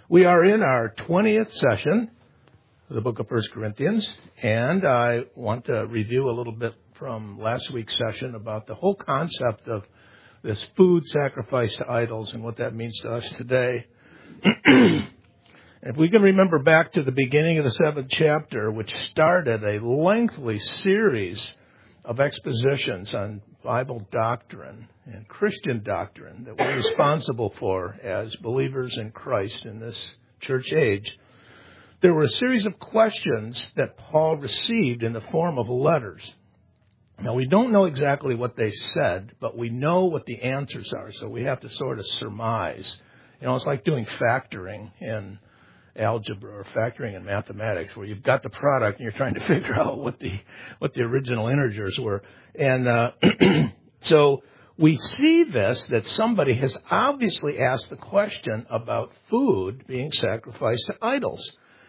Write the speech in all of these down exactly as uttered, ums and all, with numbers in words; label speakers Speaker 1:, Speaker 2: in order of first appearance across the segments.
Speaker 1: We are in our twentieth session of the book of First Corinthians, and I want to review a little bit from last week's session about the whole concept of this food sacrifice to idols and what that means to us today. If we can remember back to the beginning of the seventh chapter, which started a lengthy series of expositions on Bible doctrine and Christian doctrine that we're responsible for as believers in Christ in this church age, there were a series of questions that Paul received in the form of letters. Now, we don't know exactly what they said, but we know what the answers are, so we have to sort of surmise. You know, it's like doing factoring in algebra or factoring in mathematics, where you've got the product and you're trying to figure out what the what the original integers were. And uh, so we see this, that somebody has obviously asked the question about food being sacrificed to idols.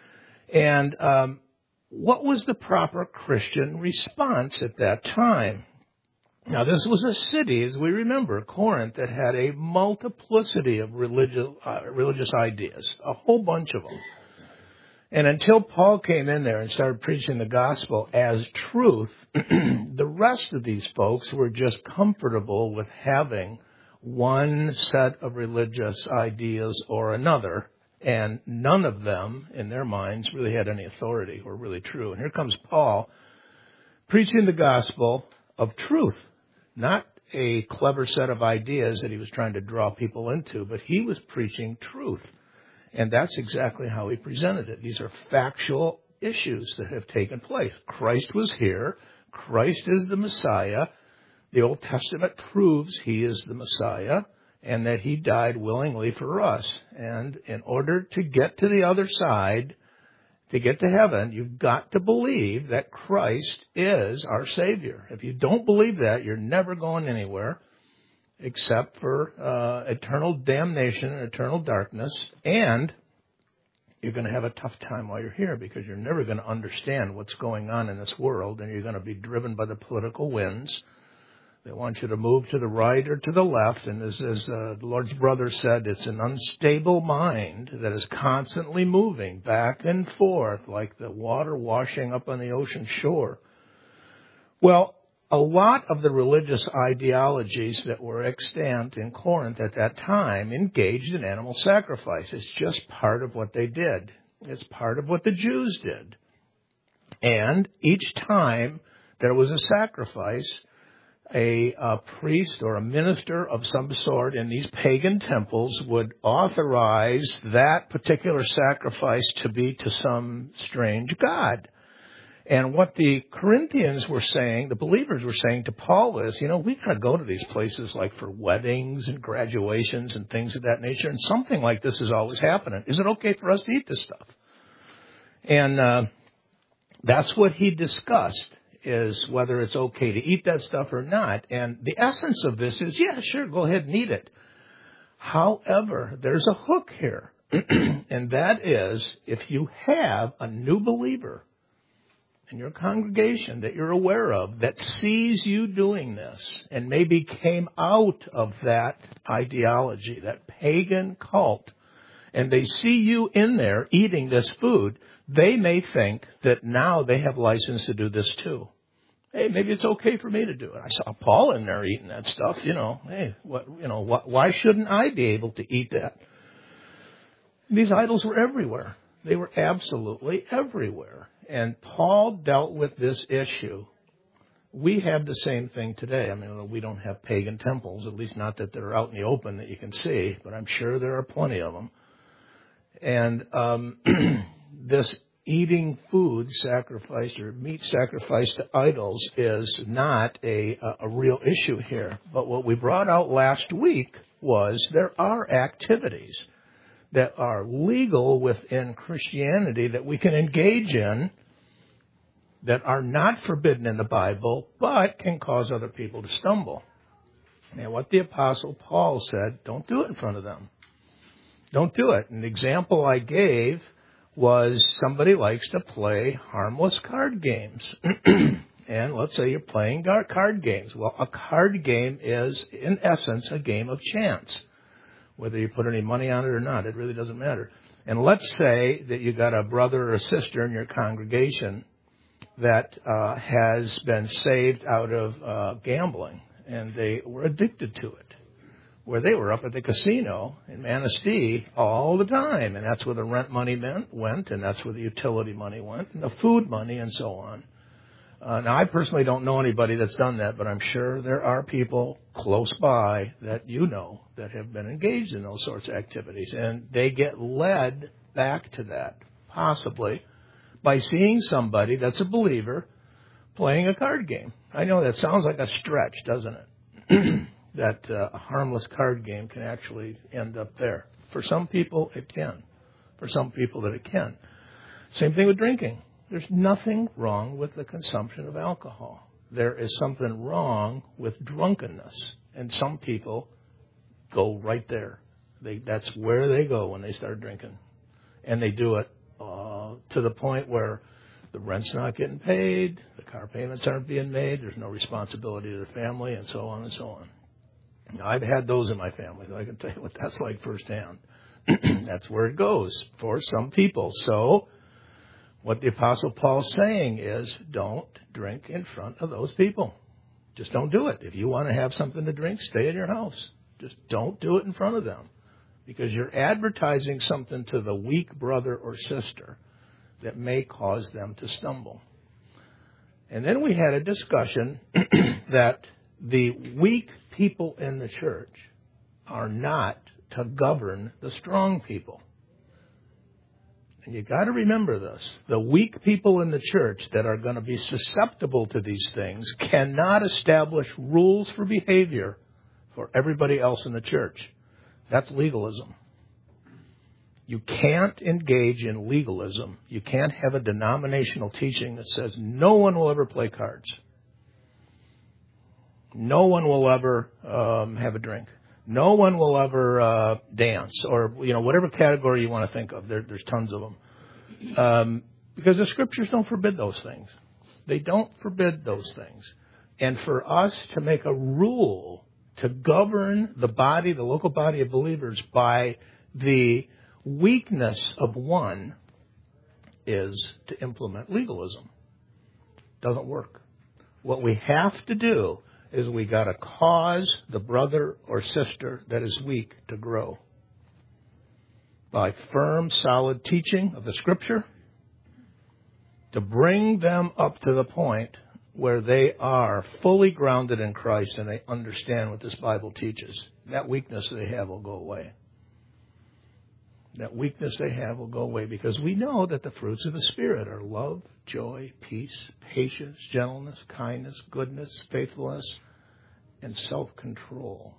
Speaker 1: And um, what was the proper Christian response at that time? Now, this was a city, as we remember, Corinth, that had a multiplicity of religious, uh, religious ideas, a whole bunch of them. And until Paul came in there and started preaching the gospel as truth, the rest of these folks were just comfortable with having one set of religious ideas or another, and none of them, in their minds, really had any authority or really true. And here comes Paul preaching the gospel of truth. Not a clever set of ideas that he was trying to draw people into, but he was preaching truth. And that's exactly how he presented it. These are factual issues that have taken place. Christ was here. Christ is the Messiah. The Old Testament proves he is the Messiah and that he died willingly for us. And in order to get to the other side, to get to heaven, you've got to believe that Christ is our Savior. If you don't believe that, you're never going anywhere except for uh, eternal damnation and eternal darkness. And you're going to have a tough time while you're here because you're never going to understand what's going on in this world, and you're going to be driven by the political winds. They want you to move to the right or to the left, and as, as uh, the Lord's brother said, it's an unstable mind that is constantly moving back and forth like the water washing up on the ocean shore. Well, a lot of the religious ideologies that were extant in Corinth at that time engaged in animal sacrifice. It's just part of what they did. It's part of what the Jews did. And each time there was a sacrifice, A, a priest or a minister of some sort in these pagan temples would authorize that particular sacrifice to be to some strange god. And what the Corinthians were saying, the believers were saying to Paul is, you know, we got to go to these places like for weddings and graduations and things of that nature, and something like this is always happening. Is it okay for us to eat this stuff? And uh, that's what he discussed, is whether it's okay to eat that stuff or not. And the essence of this is, yeah, sure, go ahead and eat it. However, there's a hook here, and that is if you have a new believer in your congregation that you're aware of that sees you doing this and maybe came out of that ideology, that pagan cult, and they see you in there eating this food, they may think that now they have license to do this too. Hey, maybe it's okay for me to do it. I saw Paul in there eating that stuff. You know, hey, what, you know, what, why shouldn't I be able to eat that? These idols were everywhere. They were absolutely everywhere. And Paul dealt with this issue. We have the same thing today. I mean, we don't have pagan temples, at least not that they're out in the open that you can see, but I'm sure there are plenty of them. And um, this eating food sacrificed or meat sacrificed to idols is not a, a real issue here. But what we brought out last week was there are activities that are legal within Christianity that we can engage in that are not forbidden in the Bible, but can cause other people to stumble. And what the Apostle Paul said, don't do it in front of them. Don't do it. An example I gave was somebody likes to play harmless card games. And let's say you're playing card games. Well, a card game is, in essence, a game of chance. whether you put any money on it or not. It really doesn't matter. And let's say that you got a brother or a sister in your congregation that uh, has been saved out of uh, gambling, and they were addicted to it, where they were up at the casino in Manistee all the time, and that's where the rent money meant, went, and that's where the utility money went, and the food money, and so on. Uh, now, I personally don't know anybody that's done that, but I'm sure there are people close by that you know that have been engaged in those sorts of activities, and they get led back to that, possibly, by seeing somebody that's a believer playing a card game. I know that sounds like a stretch, doesn't it? That uh, a harmless card game can actually end up there. For some people, it can. For some people, that it can. Same thing with drinking. There's nothing wrong with the consumption of alcohol. There is something wrong with drunkenness. And some people go right there. They, that's where they go when they start drinking. And they do it uh, to the point where the rent's not getting paid, the car payments aren't being made, there's no responsibility to the family, and so on and so on. Now, I've had those in my family. I can tell you what that's like firsthand. That's where it goes for some people. So what the Apostle Paul's saying is, don't drink in front of those people. Just don't do it. If you want to have something to drink, stay in your house. Just don't do it in front of them, because you're advertising something to the weak brother or sister that may cause them to stumble. And then we had a discussion that the weak people in the church are not to govern the strong people. And you got to remember this. The weak people in the church that are going to be susceptible to these things cannot establish rules for behavior for everybody else in the church. That's legalism. You can't engage in legalism. You can't have a denominational teaching that says no one will ever play cards. No one will ever um, have a drink. No one will ever uh, dance, or you know whatever category you want to think of. There, there's tons of them, um, because the scriptures don't forbid those things. They don't forbid those things. And for us to make a rule to govern the body, the local body of believers, by the weakness of one is to implement legalism. Doesn't work. What we have to do is we got to cause the brother or sister that is weak to grow by firm, solid teaching of the Scripture, to bring them up to the point where they are fully grounded in Christ and they understand what this Bible teaches. That weakness they have will go away. That weakness they have will go away, because we know that the fruits of the Spirit are love, joy, peace, patience, gentleness, kindness, goodness, faithfulness, and self-control.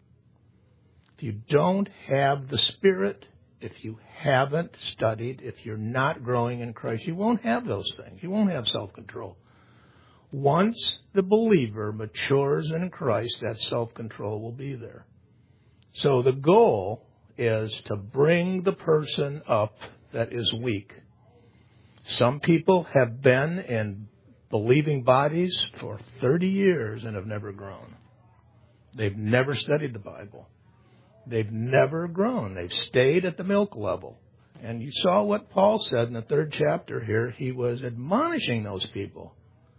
Speaker 1: If you don't have the Spirit, if you haven't studied, if you're not growing in Christ, you won't have those things. You won't have self-control. Once the believer matures in Christ, that self-control will be there. So the goal is to bring the person up that is weak. Some people have been in believing bodies for thirty years and have never grown. They've never studied the Bible. They've never grown. They've stayed at the milk level. And you saw what Paul said in the third chapter here. He was admonishing those people.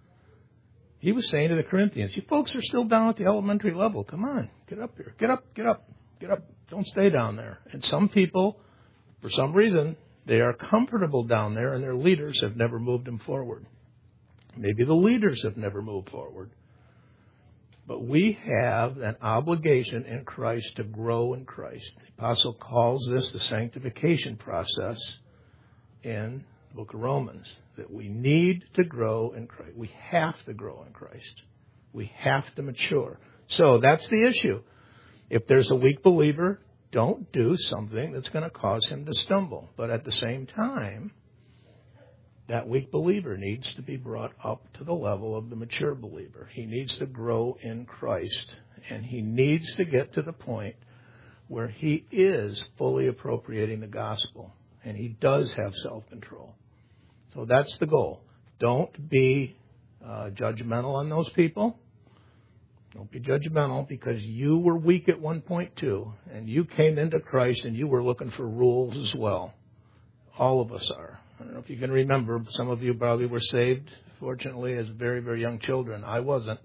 Speaker 1: He was saying to the Corinthians, you folks are still down at the elementary level. Come on, get up here. Get up, get up, get up. Don't stay down there. And some people, for some reason, they are comfortable down there and their leaders have never moved them forward. Maybe the leaders have never moved forward. But we have an obligation in Christ to grow in Christ. The Apostle calls this the sanctification process in the book of Romans, that we need to grow in Christ. We have to grow in Christ. We have to mature. So that's the issue. If there's a weak believer, don't do something that's going to cause him to stumble. But at the same time, that weak believer needs to be brought up to the level of the mature believer. He needs to grow in Christ, and he needs to get to the point where he is fully appropriating the gospel, and he does have self-control. So that's the goal. Don't be uh, judgmental on those people. Don't be judgmental because you were weak at one point too, and you came into Christ and you were looking for rules as well. All of us are. I don't know if you can remember, some of you probably were saved, fortunately, as very, very young children. I wasn't.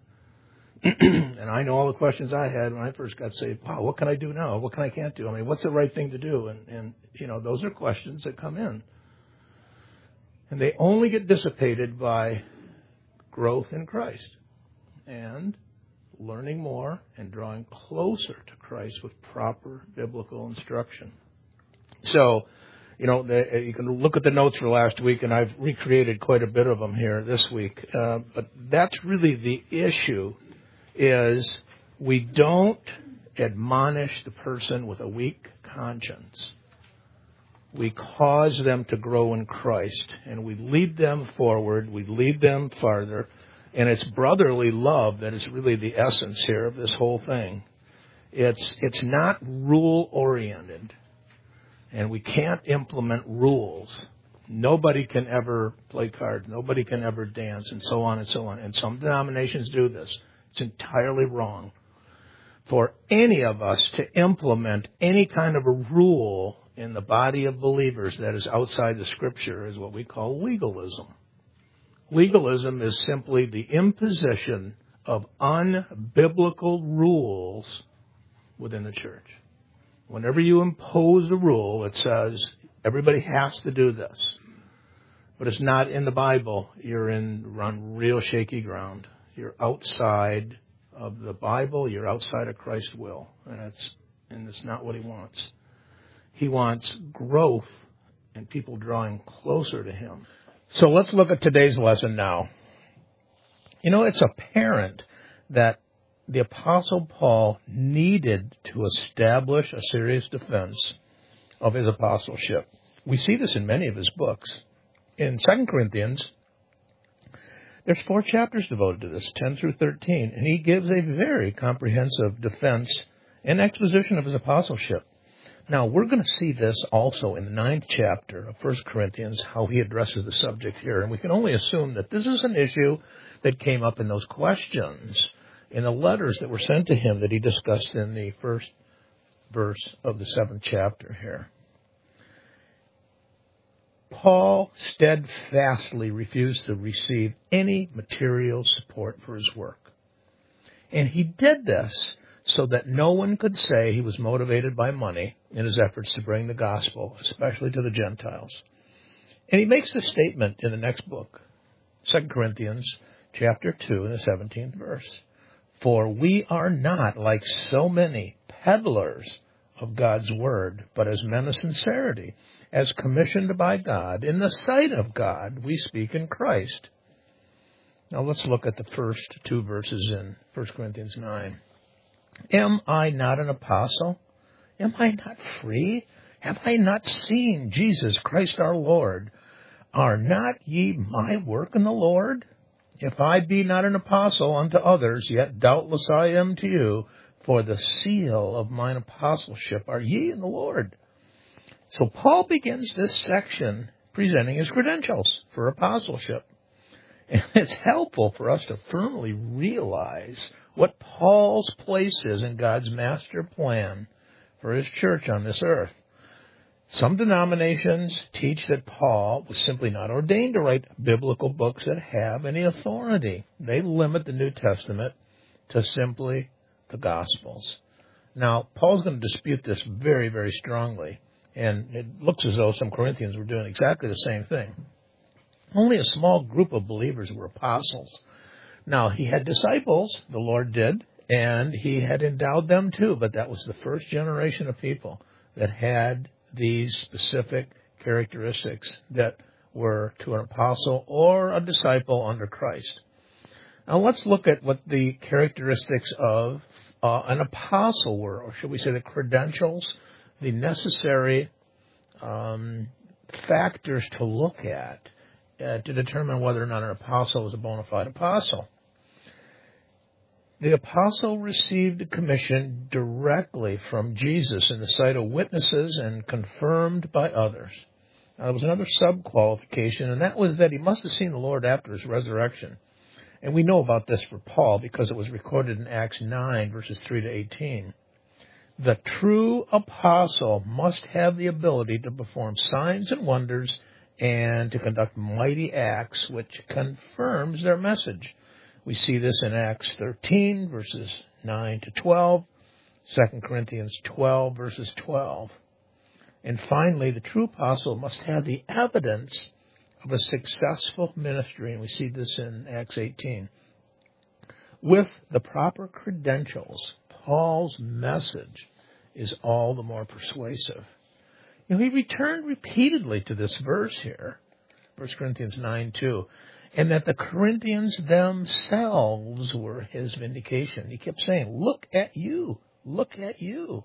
Speaker 1: And I know all the questions I had when I first got saved. Wow, what can I do now? What can I can't do? I mean, what's the right thing to do? And, and you know, those are questions that come in. And they only get dissipated by growth in Christ and learning more and drawing closer to Christ with proper biblical instruction. So, you know, the, you can look at the notes for last week, and I've recreated quite a bit of them here this week. Uh, but that's really the issue, is we don't admonish the person with a weak conscience. We cause them to grow in Christ, and we lead them forward. We lead them farther. And it's brotherly love that is really the essence here of this whole thing. It's it's not rule-oriented, and we can't implement rules. Nobody can ever play cards. Nobody can ever dance, and so on and so on. And some denominations do this. It's entirely wrong for any of us to implement any kind of a rule in the body of believers that is outside the Scripture is what we call legalism. Legalism is simply the imposition of unbiblical rules within the church. Whenever you impose a rule, it says everybody has to do this. But it's not in the Bible. You're in on real shaky ground. You're outside of the Bible. You're outside of Christ's will. And it's, and it's not what he wants. He wants growth and people drawing closer to him. So let's look at today's lesson now. You know, it's apparent that the Apostle Paul needed to establish a serious defense of his apostleship. We see this in many of his books. In Second Corinthians, there's four chapters devoted to this, ten through thirteen, and he gives a very comprehensive defense and exposition of his apostleship. Now, we're going to see this also in the ninth chapter of First Corinthians, how he addresses the subject here. And we can only assume that this is an issue that came up in those questions in the letters that were sent to him that he discussed in the first verse of the seventh chapter here. Paul steadfastly refused to receive any material support for his work. And he did this so that no one could say he was motivated by money in his efforts to bring the gospel, especially to the Gentiles. And he makes this statement in the next book, Second Corinthians chapter two, in the seventeenth verse. For we are not like so many peddlers of God's word, but as men of sincerity, as commissioned by God, in the sight of God, we speak in Christ. Now let's look at the first two verses in First Corinthians nine. Am I not an apostle? Am I not free? Have I not seen Jesus Christ our Lord? Are not ye my work in the Lord? If I be not an apostle unto others, yet doubtless I am to you, for the seal of mine apostleship are ye in the Lord. So Paul begins this section presenting his credentials for apostleship. And it's helpful for us to firmly realize what Paul's place is in God's master plan for his church on this earth. Some denominations teach that Paul was simply not ordained to write biblical books that have any authority. They limit the New Testament to simply the Gospels. Now, Paul's going to dispute this very, very strongly. And it looks as though some Corinthians were doing exactly the same thing. Only a small group of believers were apostles. Now, he had disciples, the Lord did, and he had endowed them too, but that was the first generation of people that had these specific characteristics that were to an apostle or a disciple under Christ. Now, let's look at what the characteristics of uh, an apostle were, or should we say the credentials, the necessary um, factors to look at uh, to determine whether or not an apostle is a bona fide apostle. The apostle received a commission directly from Jesus in the sight of witnesses and confirmed by others. Now, there was another sub-qualification, and that was that he must have seen the Lord after his resurrection. And we know about this for Paul because it was recorded in Acts nine, verses three to eighteen. The true apostle must have the ability to perform signs and wonders and to conduct mighty acts, which confirms their message. We see this in Acts thirteen, verses nine to twelve, Second Corinthians twelve, verses twelve. And finally, the true apostle must have the evidence of a successful ministry, and we see this in Acts eighteen. With the proper credentials, Paul's message is all the more persuasive. You know, he returned repeatedly to this verse here, First Corinthians nine two, and that the Corinthians themselves were his vindication. He kept saying, look at you, look at you.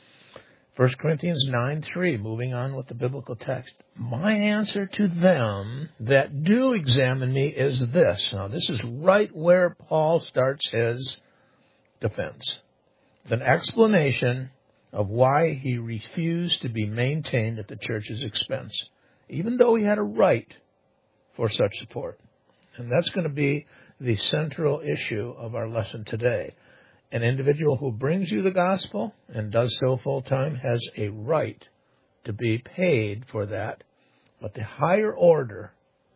Speaker 1: First Corinthians nine three, moving on with the biblical text. My answer to them that do examine me is this. Now, this is right where Paul starts his defense. It's an explanation of why he refused to be maintained at the church's expense, even though he had a right for such support. And that's going to be the central issue of our lesson today. An individual who brings you the gospel and does so full time has a right to be paid for that. But the higher order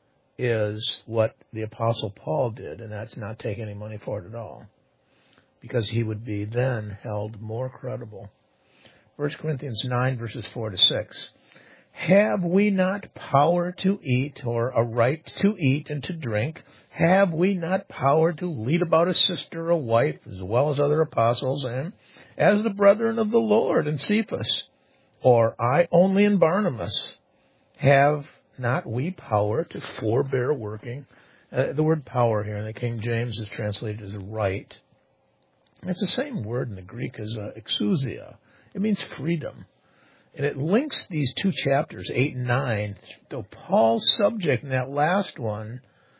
Speaker 1: is what the Apostle Paul did, and that's not take any money for it at all, because he would be then held more credible. First Corinthians nine, verses four to six. Have we not power to eat, or a right to eat and to drink? Have we not power to lead about a sister or a wife, as well as other apostles, and as the brethren of the Lord and Cephas? Or I only and Barnabas? Have not we power to forbear working? Uh, the word power here in the King James is translated as right. It's the same word in the Greek as uh, exousia. It means freedom. And it links these two chapters, eight and nine, though Paul's subject in that last one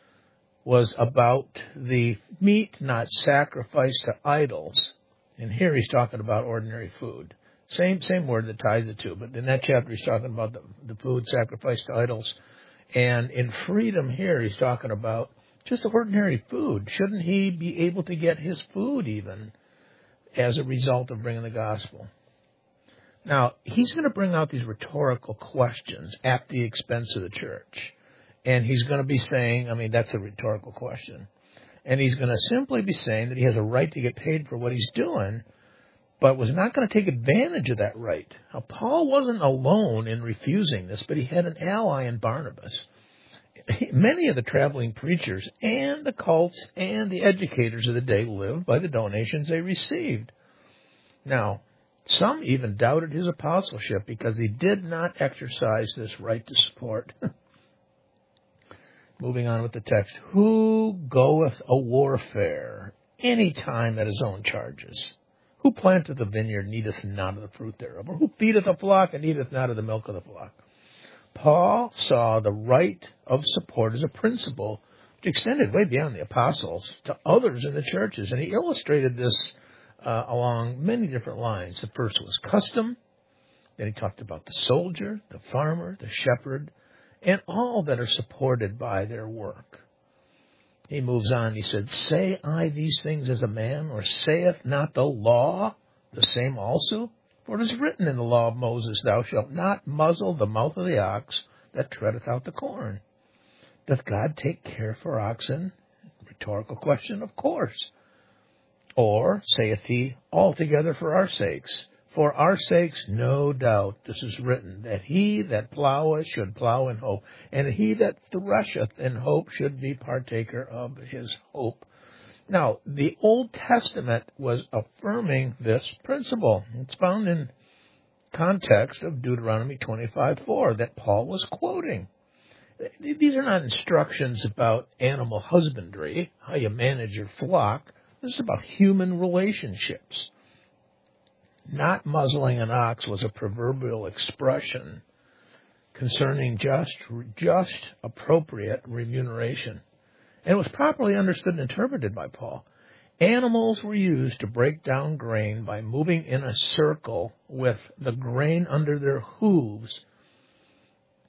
Speaker 1: was about the meat not sacrificed to idols. And here he's talking about ordinary food. Same same word that ties the two, but in that chapter he's talking about the, the food sacrificed to idols. And in freedom here he's talking about just ordinary food. Shouldn't he be able to get his food even as a result of bringing the gospel? Now, he's going to bring out these rhetorical questions at the expense of the church. And he's going to be saying, I mean, that's a rhetorical question. And he's going to simply be saying that he has a right to get paid for what he's doing, but was not going to take advantage of that right. Now, Paul wasn't alone in refusing this, but he had an ally in Barnabas. Many of the traveling preachers and the cults and the educators of the day lived by the donations they received. Now, some even doubted his apostleship because he did not exercise this right to support. Moving on with the text. Who goeth a warfare any time at his own charges? Who planteth a vineyard needeth not of the fruit thereof? Or who feedeth a flock and eateth not of the milk of the flock? Paul saw the right of support as a principle which extended way beyond the apostles to others in the churches. And he illustrated this Uh, along many different lines. The first was custom. Then he talked about the soldier, the farmer, the shepherd, and all that are supported by their work. He moves on. He said, say I these things as a man, or saith not the law the same also? For it is written in the law of Moses, thou shalt not muzzle the mouth of the ox that treadeth out the corn. Doth God take care for oxen? Rhetorical question, of course. Or, saith he, altogether for our sakes? For our sakes, no doubt, this is written, that he that ploweth should plow in hope, and he that thresheth in hope should be partaker of his hope. Now, the Old Testament was affirming this principle. It's found in context of Deuteronomy twenty-five four that Paul was quoting. These are not instructions about animal husbandry, how you manage your flock. This is about human relationships. Not muzzling an ox was a proverbial expression concerning just, just appropriate remuneration. And it was properly understood and interpreted by Paul. Animals were used to break down grain by moving in a circle with the grain under their hooves.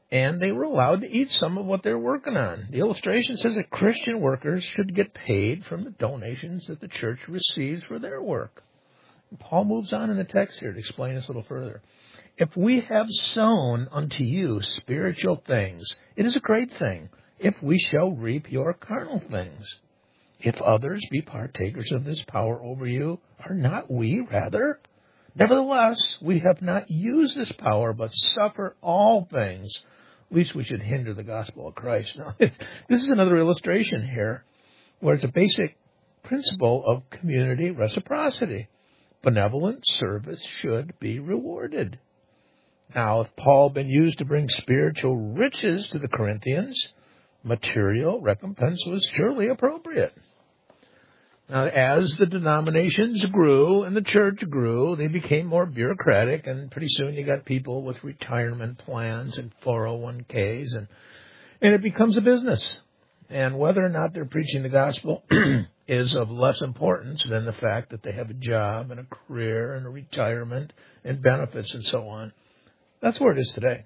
Speaker 1: and they were allowed to eat some of what they're working on. The illustration says that Christian workers should get paid from the donations that the church receives for their work. And Paul moves on in the text here to explain this a little further. If we have sown unto you spiritual things, it is a great thing if we shall reap your carnal things. If others be partakers of this power over you, are not we rather? Nevertheless, we have not used this power, but suffer all things, lest we should hinder the gospel of Christ. Now, this is another illustration here, where it's a basic principle of community reciprocity. Benevolent service should be rewarded. Now, if Paul had been used to bring spiritual riches to the Corinthians, material recompense was surely appropriate. Now, as the denominations grew and the church grew, they became more bureaucratic, and pretty soon you got people with retirement plans and four oh one k's, and, and it becomes a business. And whether or not they're preaching the gospel is of less importance than the fact that they have a job and a career and a retirement and benefits and so on. That's where it is today.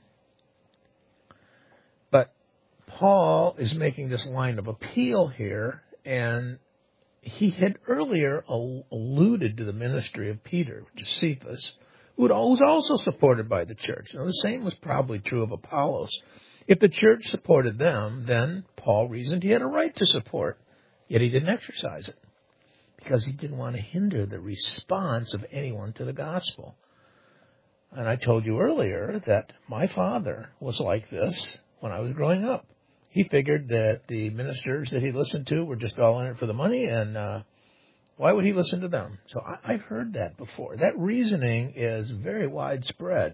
Speaker 1: But Paul is making this line of appeal here, and he had earlier alluded to the ministry of Peter, which is Cephas, who was also supported by the church. Now, the same was probably true of Apollos. If the church supported them, then Paul reasoned he had a right to support, yet he didn't exercise it because he didn't want to hinder the response of anyone to the gospel. And I told you earlier that my father was like this when I was growing up. He figured that the ministers that he listened to were just all in it for the money, and uh, why would he listen to them? So I, I've heard that before. That reasoning is very widespread.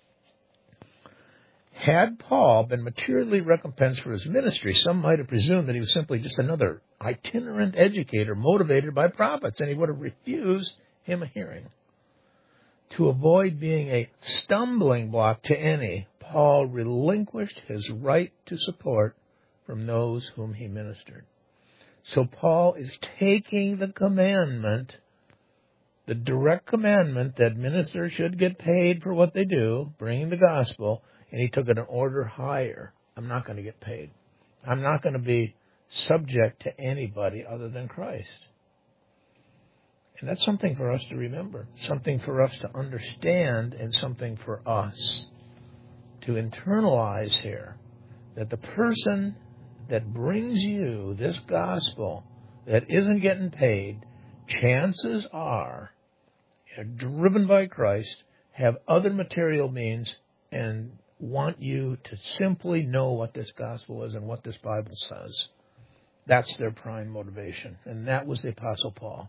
Speaker 1: Had Paul been materially recompensed for his ministry, some might have presumed that he was simply just another itinerant educator motivated by profits, and he would have refused him a hearing. To avoid being a stumbling block to any, Paul relinquished his right to support from those whom he ministered. So Paul is taking the commandment, the direct commandment that ministers should get paid for what they do, bringing the gospel, and he took it an order higher. I'm not going to get paid. I'm not going to be subject to anybody other than Christ. And that's something for us to remember, something for us to understand, and something for us to internalize here, that the person that brings you this gospel that isn't getting paid, chances are, are driven by Christ, have other material means, and want you to simply know what this gospel is and what this Bible says. That's their prime motivation. And that was the Apostle Paul.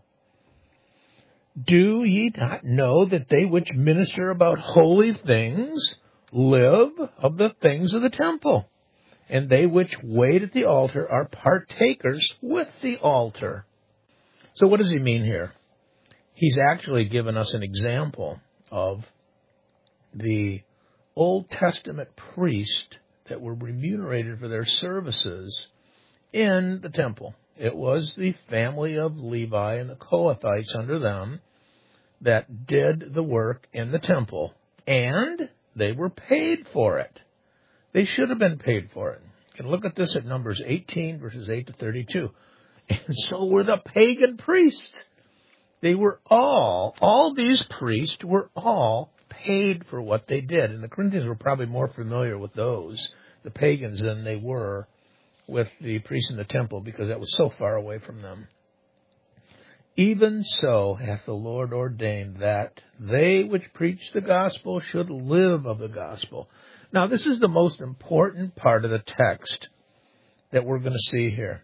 Speaker 1: Do ye not know that they which minister about holy things live of the things of the temple? And they which wait at the altar are partakers with the altar. So what does he mean here? He's actually given us an example of the Old Testament priests that were remunerated for their services in the temple. It was the family of Levi and the Kohathites under them that did the work in the temple, and they were paid for it. They should have been paid for it. You can look at this at Numbers eighteen, verses eight to thirty-two. And so were the pagan priests. They were all, all these priests were all paid for what they did. And the Corinthians were probably more familiar with those, the pagans, than they were with the priests in the temple, because that was so far away from them. Even so hath the Lord ordained that they which preach the gospel should live of the gospel. Now, this is the most important part of the text that we're going to see here.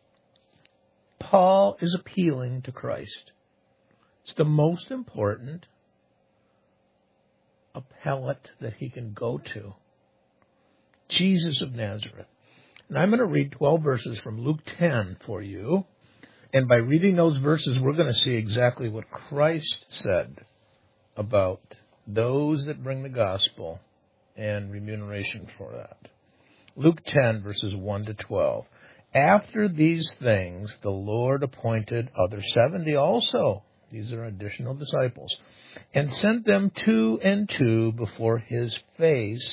Speaker 1: Paul is appealing to Christ. It's the most important appellate that he can go to. Jesus of Nazareth. And I'm going to read twelve verses from Luke ten for you. And by reading those verses, we're going to see exactly what Christ said about those that bring the gospel and remuneration for that. Luke ten, verses one to twelve. After these things, the Lord appointed other seventy also. These are additional disciples. And sent them two and two before his face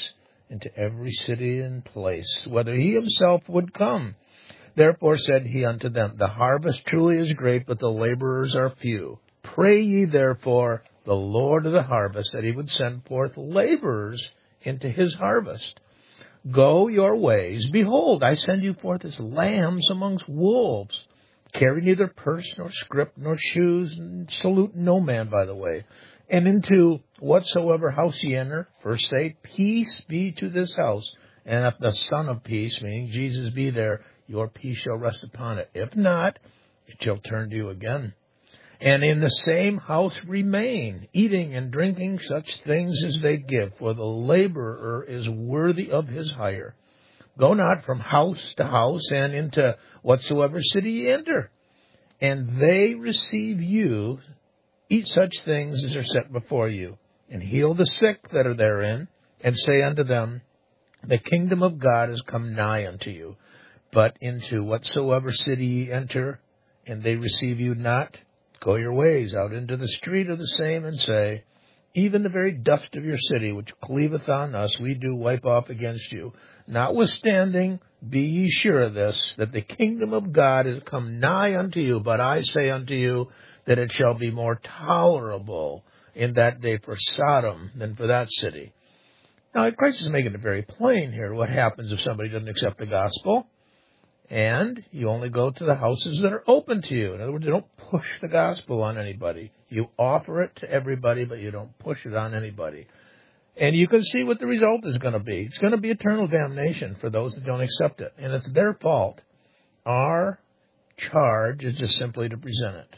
Speaker 1: into every city and place, whether he himself would come. Therefore said he unto them, The harvest truly is great, but the laborers are few. Pray ye therefore the Lord of the harvest that he would send forth laborers into his harvest. Go your ways. Behold, I send you forth as lambs amongst wolves. Carry neither purse, nor scrip, nor shoes, and salute no man by the way. And into whatsoever house ye enter, first say, Peace be to this house. And if the Son of Peace, meaning Jesus, be there, your peace shall rest upon it. If not, it shall turn to you again. And in the same house remain, eating and drinking such things as they give, for the laborer is worthy of his hire. Go not from house to house, and into whatsoever city ye enter. And they receive you, eat such things as are set before you, and heal the sick that are therein, and say unto them, The kingdom of God is come nigh unto you. But into whatsoever city ye enter, and they receive you not, go your ways out into the street of the same, and say, Even the very dust of your city, which cleaveth on us, we do wipe off against you. Notwithstanding, be ye sure of this, that the kingdom of God is come nigh unto you. But I say unto you, that it shall be more tolerable in that day for Sodom than for that city. Now, Christ is making it very plain here what happens if somebody doesn't accept the gospel. And you only go to the houses that are open to you. In other words, you don't push the gospel on anybody. You offer it to everybody, but you don't push it on anybody. And you can see what the result is going to be. It's going to be eternal damnation for those that don't accept it. And it's their fault. Our charge is just simply to present it.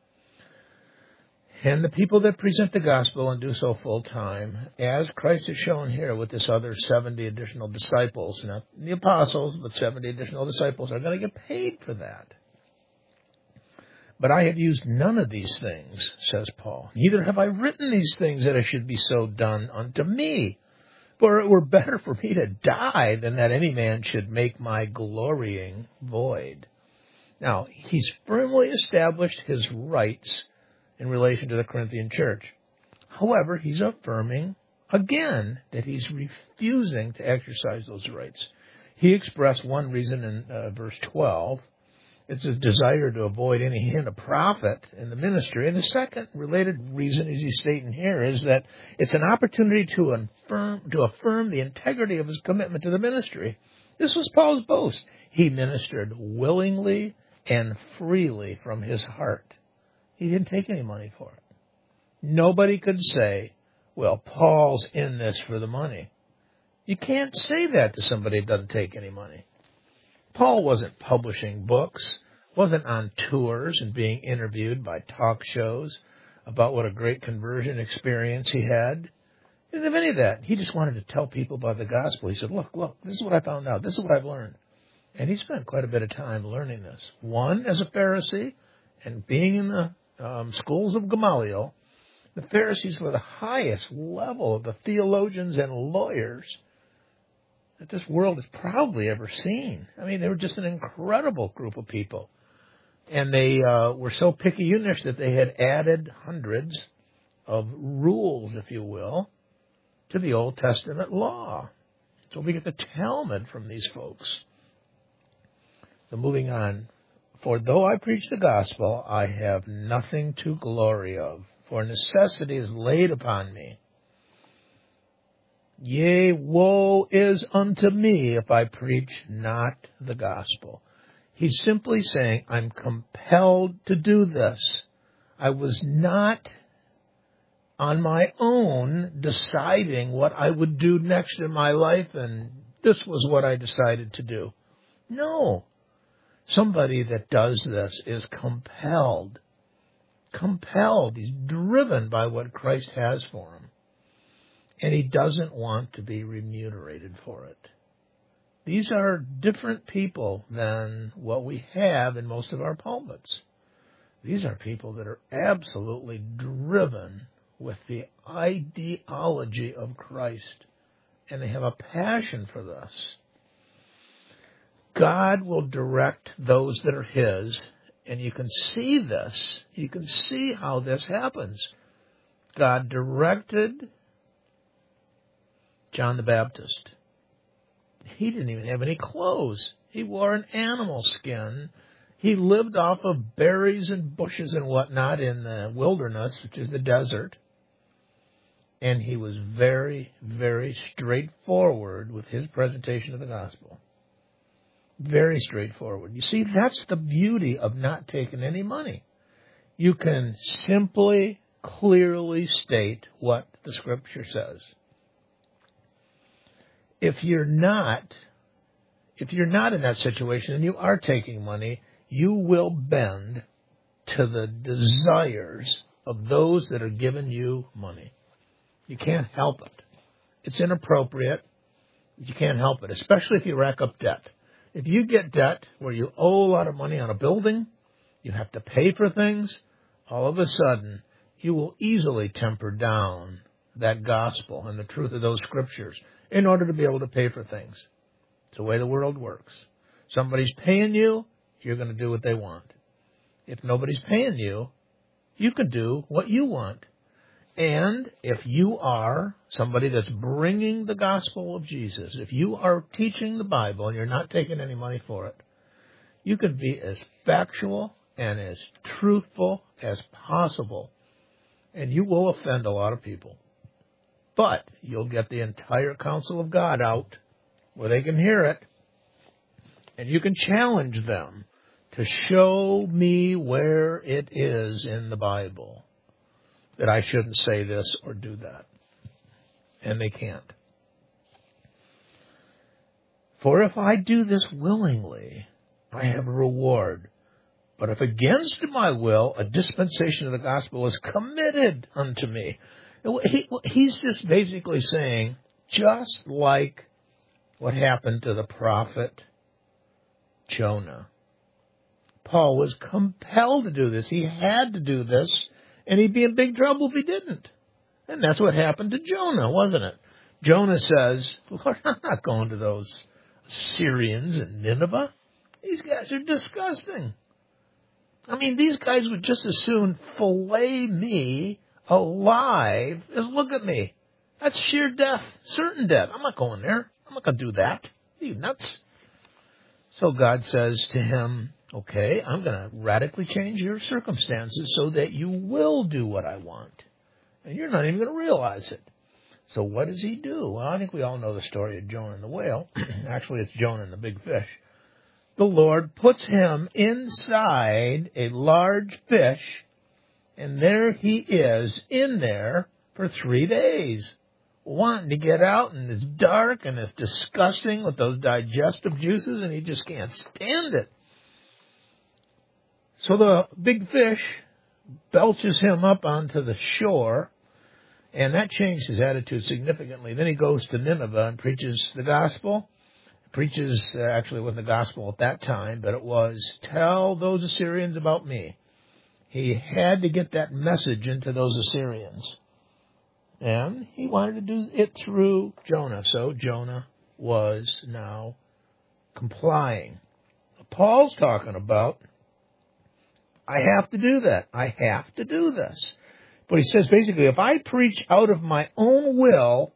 Speaker 1: And the people that present the gospel and do so full time, as Christ has shown here with this other seventy additional disciples, not the apostles, but seventy additional disciples, are going to get paid for that. But I have used none of these things, says Paul. Neither have I written these things that it should be so done unto me. For it were better for me to die than that any man should make my glorying void. Now, he's firmly established his rights in relation to the Corinthian church. However, he's affirming again that he's refusing to exercise those rights. He expressed one reason in uh, verse twelve. It's a desire to avoid any hint of profit in the ministry. And the second related reason, as he's stating here, is that it's an opportunity to affirm, to affirm the integrity of his commitment to the ministry. This was Paul's boast. He ministered willingly and freely from his heart. He didn't take any money for it. Nobody could say, well, Paul's in this for the money. You can't say that to somebody that doesn't take any money. Paul wasn't publishing books, wasn't on tours and being interviewed by talk shows about what a great conversion experience he had. He didn't have any of that. He just wanted to tell people about the gospel. He said, look, look, this is what I found out. This is what I've learned. And he spent quite a bit of time learning this. One, as a Pharisee, and being in the Um, schools of Gamaliel, the Pharisees were the highest level of the theologians and lawyers that this world has probably ever seen. I mean, they were just an incredible group of people. And they uh, were so picky-unish that they had added hundreds of rules, if you will, to the Old Testament law. So we get the Talmud from these folks. So moving on. For though I preach the gospel, I have nothing to glory of, for necessity is laid upon me. Yea, woe is unto me if I preach not the gospel. He's simply saying, I'm compelled to do this. I was not on my own deciding what I would do next in my life, and this was what I decided to do. No. Somebody that does this is compelled. Compelled. He's driven by what Christ has for him. And he doesn't want to be remunerated for it. These are different people than what we have in most of our pulpits. These are people that are absolutely driven with the ideology of Christ. And they have a passion for this. God will direct those that are his, and you can see this. You can see how this happens. God directed John the Baptist.
Speaker 2: he didn't even have any clothes. He wore an animal skin. He lived off of berries and bushes and whatnot in the wilderness, which is the desert. And he was very, very straightforward with his presentation of the gospel. Very straightforward. You see, that's the beauty of not taking any money. You can simply, clearly state what the Scripture says. If you're not, if you're not in that situation and you are taking money, you will bend to the desires of those that are giving you money. You can't help it. It's inappropriate. You can't help it, especially if you rack up debt. If you get debt where you owe a lot of money on a building, you have to pay for things, all of a sudden you will easily temper down that gospel and the truth of those scriptures in order to be able to pay for things. It's the way the world works. Somebody's paying you, you're going to do what they want. If nobody's paying you, you can do what you want. And if you are somebody that's bringing the gospel of Jesus, if you are teaching the Bible and you're not taking any money for it, you can be as factual and as truthful as possible, and you will offend a lot of people. But you'll get the entire counsel of God out where they can hear it, and you can challenge them to show me where it is in the Bible that I shouldn't say this or do that. And they can't. For if I do this willingly, I have a reward. But if against my will, a dispensation of the gospel is committed unto me. He, he's just basically saying, just like what happened to the prophet Jonah. Paul was compelled to do this. He had to do this. And he'd be in big trouble if he didn't. And that's what happened to Jonah, wasn't it? Jonah says, Lord, I'm not going to those Syrians in Nineveh. These guys are disgusting. I mean, these guys would just as soon fillet me alive as look at me. That's sheer death, certain death. I'm not going there. I'm not going to do that. Are you nuts? So God says to him, okay, I'm going to radically change your circumstances so that you will do what I want. And you're not even going to realize it. So what does he do? Well, I think we all know the story of Jonah and the whale. Actually, it's Jonah and the big fish. The Lord puts him inside a large fish, and there he is in there for three days, wanting to get out, and it's dark, and it's disgusting with those digestive juices, and he just can't stand it. So the big fish belches him up onto the shore, and that changed his attitude significantly. Then he goes to Nineveh and preaches the gospel. Preaches, uh, actually, wasn't the gospel at that time, but it was, tell those Assyrians about me. He had to get that message into those Assyrians. And he wanted to do it through Jonah. So Jonah was now complying. Paul's talking about, I have to do that. I have to do this. But he says basically, if I preach out of my own will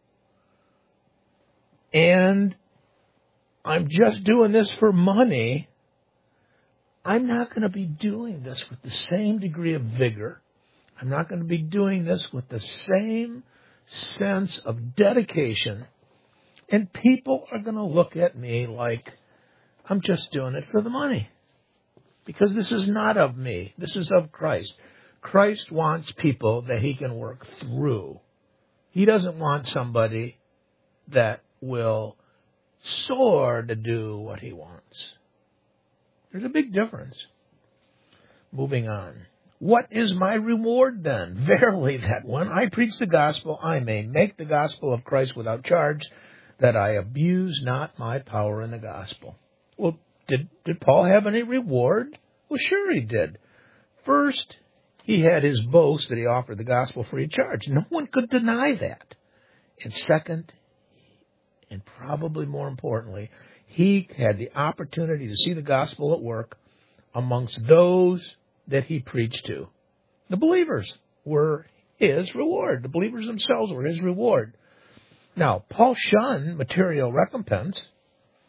Speaker 2: and I'm just doing this for money, I'm not going to be doing this with the same degree of vigor. I'm not going to be doing this with the same sense of dedication. And people are going to look at me like I'm just doing it for the money. Because this is not of me. This is of Christ. Christ wants people that he can work through. He doesn't want somebody that will soar to do what he wants. There's a big difference. Moving on. What is my reward then? Verily that when I preach the gospel, I may make the gospel of Christ without charge, that I abuse not my power in the gospel. Well, Did, did Paul have any reward? Well, sure he did. First, he had his boast that he offered the gospel free of charge. No one could deny that. And second, and probably more importantly, he had the opportunity to see the gospel at work amongst those that he preached to. The believers were his reward. The believers themselves were his reward. Now, Paul shunned material recompense.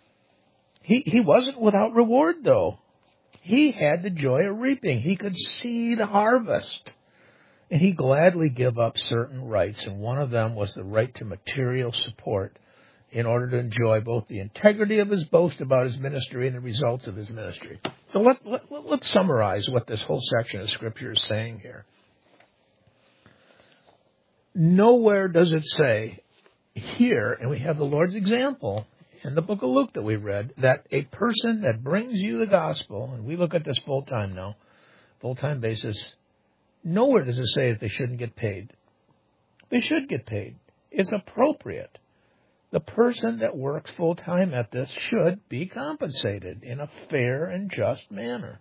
Speaker 2: He, he wasn't without reward, though. He had the joy of reaping. He could see the harvest. And he gladly gave up certain rights, and one of them was the right to material support in order to enjoy both the integrity of his boast about his ministry and the results of his ministry. So let, let, let's summarize what this whole section of Scripture is saying here. Nowhere does it say here, and we have the Lord's example in the book of Luke that we read, that a person that brings you the gospel, and we look at this full-time now, full-time basis, nowhere does it say that they shouldn't get paid. They should get paid. It's appropriate. The person that works full-time at this should be compensated in a fair and just manner.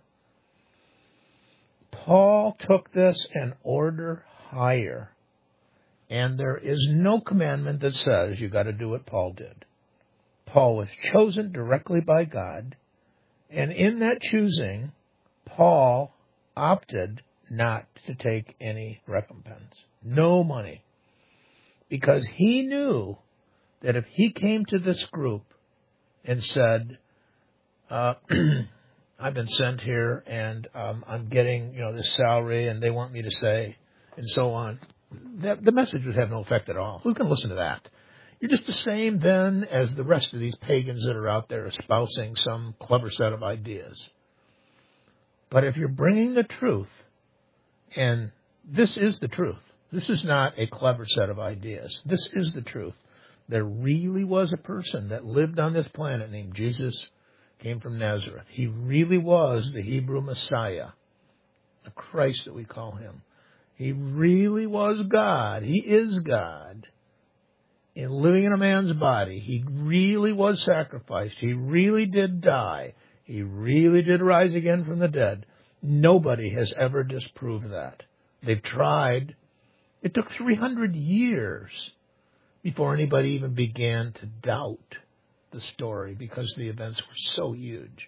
Speaker 2: Paul took this an order higher. And there is no commandment that says you got to do what Paul did. Paul was chosen directly by God, and in that choosing, Paul opted not to take any recompense, no money, because he knew that if he came to this group and said, uh, I've been sent here and um, I'm getting, you know, this salary and they want me to say, and so on, that, the message would have no effect at all. Who can listen to that? You're just the same then as the rest of these pagans that are out there espousing some clever set of ideas. But if you're bringing the truth, and this is the truth, this is not a clever set of ideas. This is the truth. There really was a person that lived on this planet named Jesus, came from Nazareth. He really was the Hebrew Messiah, the Christ that we call him. He really was God. He is God. In living in a man's body, he really was sacrificed. He really did die. He really did rise again from the dead. Nobody has ever disproved that. They've tried. It took three hundred years before anybody even began to doubt the story because the events were so huge.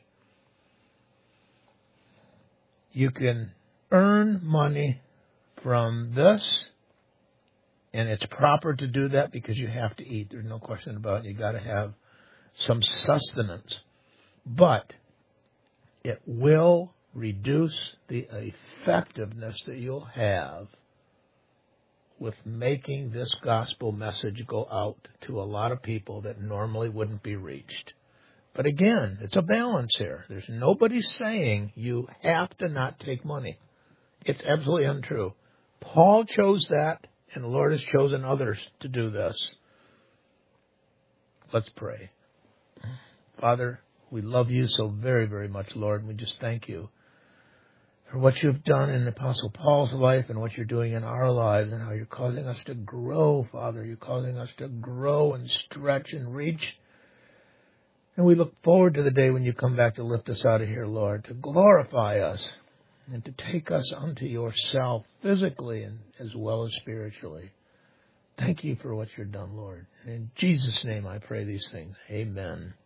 Speaker 2: You can earn money from this, and it's proper to do that because you have to eat. There's no question about it. You've got to have some sustenance. But it will reduce the effectiveness that you'll have with making this gospel message go out to a lot of people that normally wouldn't be reached. But again, it's a balance here. There's nobody saying you have to not take money. It's absolutely untrue. Paul chose that, and the Lord has chosen others to do this. Let's pray. Father, we love you so very, very much, Lord, and we just thank you for what you've done in the Apostle Paul's life and what you're doing in our lives and how you're causing us to grow, Father. You're causing us to grow and stretch and reach. And we look forward to the day when you come back to lift us out of here, Lord, to glorify us and to take us unto yourself physically and as well as spiritually. Thank you for what you've done, Lord. In Jesus' name I pray these things. Amen.